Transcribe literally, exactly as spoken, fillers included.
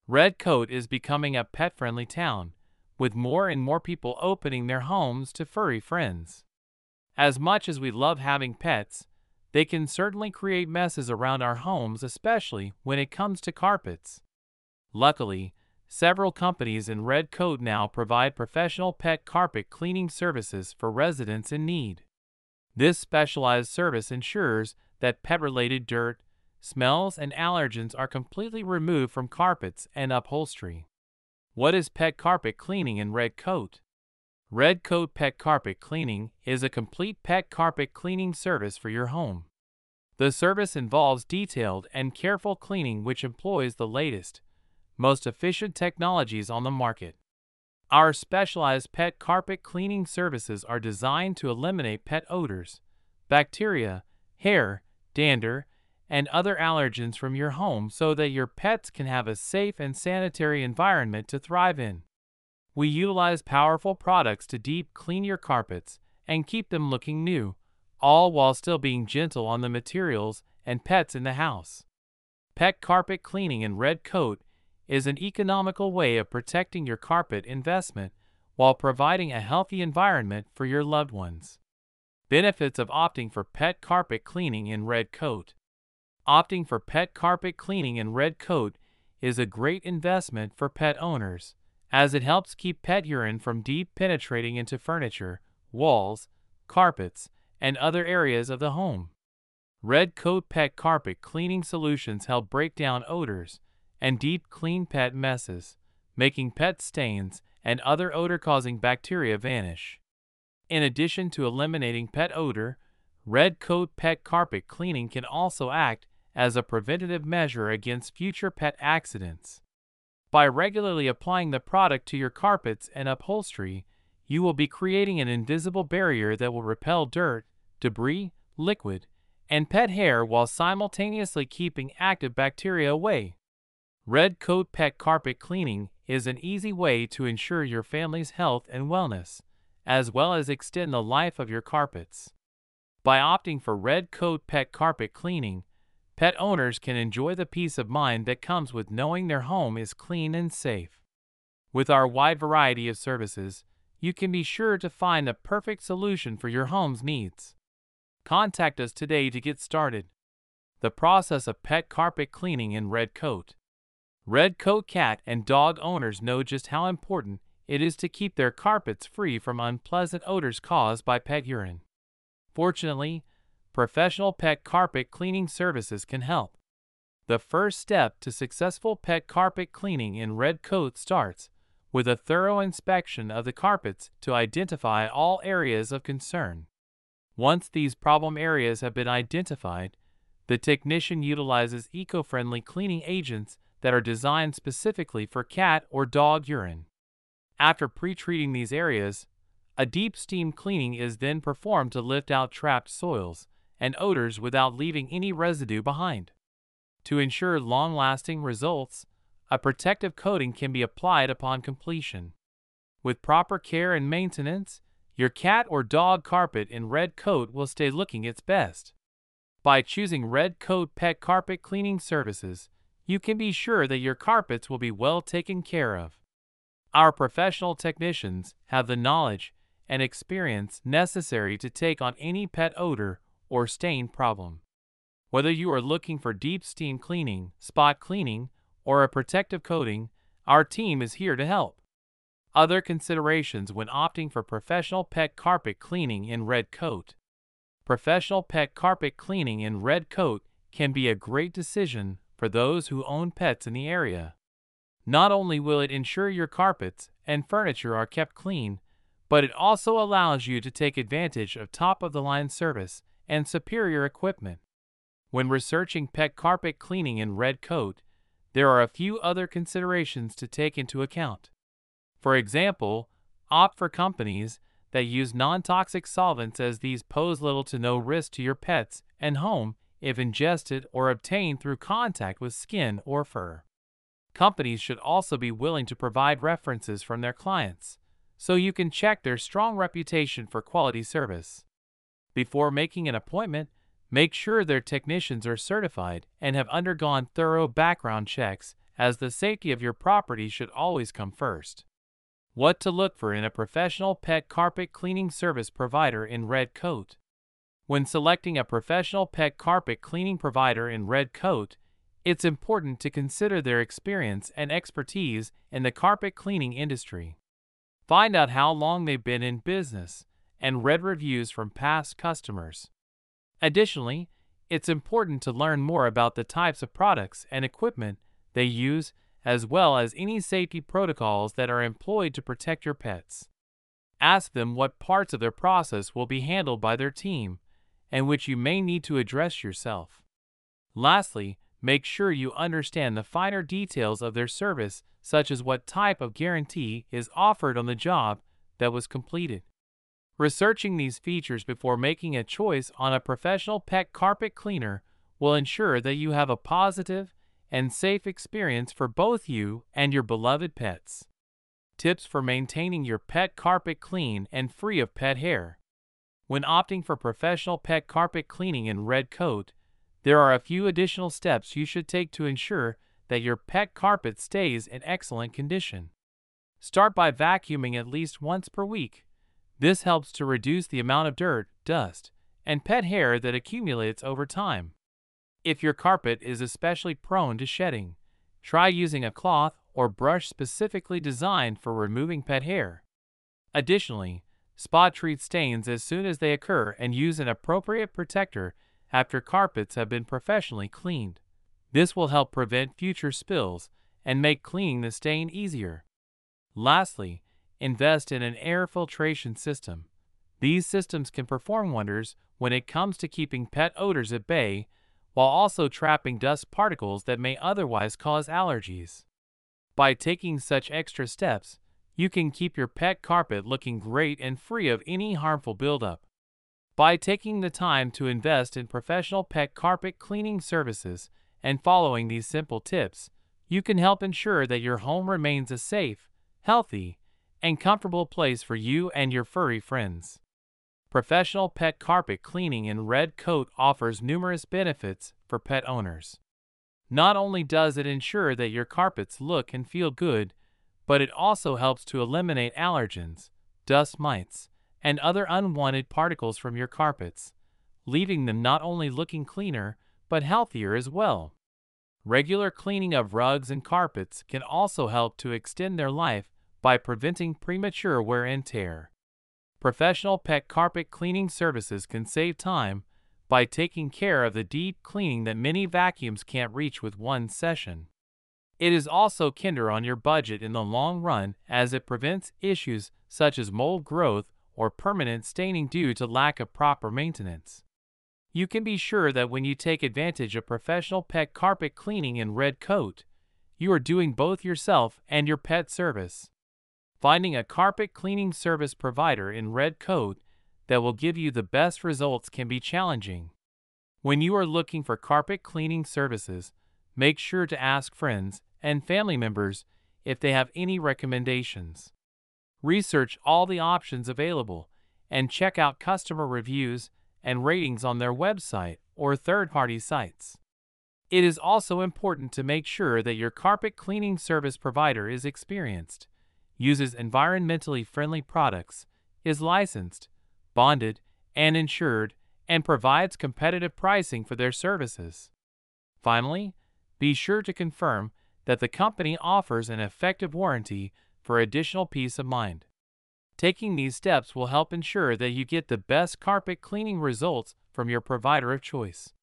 Red Coat is becoming a pet-friendly town, with more and more people opening their homes to furry friends. As much as we love having pets, they can certainly create messes around our homes, especially when it comes to carpets. Luckily, several companies in Red Coat now provide professional pet carpet cleaning services for residents in need. This specialized service ensures that pet-related dirt, smells, and allergens are completely removed from carpets and upholstery. What is pet carpet cleaning in Red Coat? Red Coat Pet Carpet Cleaning is a complete pet carpet cleaning service for your home. The service involves detailed and careful cleaning which employs the latest, most efficient technologies on the market. Our specialized pet carpet cleaning services are designed to eliminate pet odors, bacteria, hair, dander, and other allergens from your home so that your pets can have a safe and sanitary environment to thrive in. We utilize powerful products to deep clean your carpets and keep them looking new, all while still being gentle on the materials and pets in the house. Pet carpet cleaning in Red Coat is an economical way of protecting your carpet investment while providing a healthy environment for your loved ones. Benefits of opting for pet carpet cleaning in Red Coat. Opting for pet carpet cleaning in Red Coat is a great investment for pet owners, as it helps keep pet urine from deep penetrating into furniture, walls, carpets, and other areas of the home. Red Coat Pet Carpet Cleaning Solutions help break down odors and deep clean pet messes, making pet stains and other odor-causing bacteria vanish. In addition to eliminating pet odor, Red Coat Pet Carpet Cleaning can also act as a preventative measure against future pet accidents. By regularly applying the product to your carpets and upholstery, you will be creating an invisible barrier that will repel dirt, debris, liquid, and pet hair while simultaneously keeping active bacteria away. Red Coat Pet Carpet Cleaning is an easy way to ensure your family's health and wellness, as well as extend the life of your carpets. By opting for Red Coat Pet Carpet Cleaning, pet owners can enjoy the peace of mind that comes with knowing their home is clean and safe. With our wide variety of services, you can be sure to find the perfect solution for your home's needs. Contact us today to get started. The process of pet carpet cleaning in Red Coat. Red Coat cat and dog owners know just how important it is to keep their carpets free from unpleasant odors caused by pet urine. Fortunately, professional pet carpet cleaning services can help. The first step to successful pet carpet cleaning in Red Coat starts with a thorough inspection of the carpets to identify all areas of concern. Once these problem areas have been identified, the technician utilizes eco-friendly cleaning agents that are designed specifically for cat or dog urine. After pre-treating these areas, a deep steam cleaning is then performed to lift out trapped soils and odors without leaving any residue behind. To ensure long-lasting results, a protective coating can be applied upon completion. With proper care and maintenance, your cat or dog carpet in Red Coat will stay looking its best. By choosing Red Coat Pet Carpet Cleaning Services, you can be sure that your carpets will be well taken care of. Our professional technicians have the knowledge and experience necessary to take on any pet odor or stain problem. Whether you are looking for deep steam cleaning, spot cleaning, or a protective coating, our team is here to help. Other considerations when opting for professional pet carpet cleaning in Red Coat. Professional pet carpet cleaning in Red Coat can be a great decision for those who own pets in the area. Not only will it ensure your carpets and furniture are kept clean, but it also allows you to take advantage of top-of-the-line service and superior equipment. When researching pet carpet cleaning in Red Coat, there are a few other considerations to take into account. For example, opt for companies that use non-toxic solvents, as these pose little to no risk to your pets and home if ingested or obtained through contact with skin or fur. Companies should also be willing to provide references from their clients, so you can check their strong reputation for quality service. Before making an appointment, make sure their technicians are certified and have undergone thorough background checks, as the safety of your property should always come first. What to look for in a professional pet carpet cleaning service provider in red coat. When selecting a professional pet carpet cleaning provider in red coat, it's important to consider their experience and expertise in the carpet cleaning industry. Find out how long they've been in business and read reviews from past customers. Additionally, it's important to learn more about the types of products and equipment they use, as well as any safety protocols that are employed to protect your pets. Ask them what parts of their process will be handled by their team and which you may need to address yourself. Lastly, make sure you understand the finer details of their service, such as what type of guarantee is offered on the job that was completed. Researching these features before making a choice on a professional pet carpet cleaner will ensure that you have a positive and safe experience for both you and your beloved pets. Tips for maintaining your pet carpet clean and free of pet hair. When opting for professional pet carpet cleaning in red coat, there are a few additional steps you should take to ensure that your pet carpet stays in excellent condition. Start by vacuuming at least once per week. This helps to reduce the amount of dirt, dust, and pet hair that accumulates over time. If your carpet is especially prone to shedding, try using a cloth or brush specifically designed for removing pet hair. Additionally, spot treat stains as soon as they occur and use an appropriate protector after carpets have been professionally cleaned. This will help prevent future spills and make cleaning the stain easier. Lastly, invest in an air filtration system. These systems can perform wonders when it comes to keeping pet odors at bay, while also trapping dust particles that may otherwise cause allergies. By taking such extra steps, you can keep your pet carpet looking great and free of any harmful buildup. By taking the time to invest in professional pet carpet cleaning services and following these simple tips, you can help ensure that your home remains a safe, healthy, and comfortable place for you and your furry friends. Professional pet carpet cleaning in red coat offers numerous benefits for pet owners. Not only does it ensure that your carpets look and feel good, but it also helps to eliminate allergens, dust mites, and other unwanted particles from your carpets, leaving them not only looking cleaner, but healthier as well. Regular cleaning of rugs and carpets can also help to extend their life by preventing premature wear and tear. Professional pet carpet cleaning services can save time by taking care of the deep cleaning that many vacuums can't reach with one session. It is also kinder on your budget in the long run, as it prevents issues such as mold growth or permanent staining due to lack of proper maintenance. You can be sure that when you take advantage of professional pet carpet cleaning in red coat, you are doing both yourself and your pet service. Finding a carpet cleaning service provider in red coat that will give you the best results can be challenging. When you are looking for carpet cleaning services, make sure to ask friends and family members if they have any recommendations. Research all the options available and check out customer reviews and ratings on their website or third-party sites. It is also important to make sure that your carpet cleaning service provider is experienced, uses environmentally friendly products, is licensed, bonded, and insured, and provides competitive pricing for their services. Finally, be sure to confirm that the company offers an effective warranty for additional peace of mind. Taking these steps will help ensure that you get the best carpet cleaning results from your provider of choice.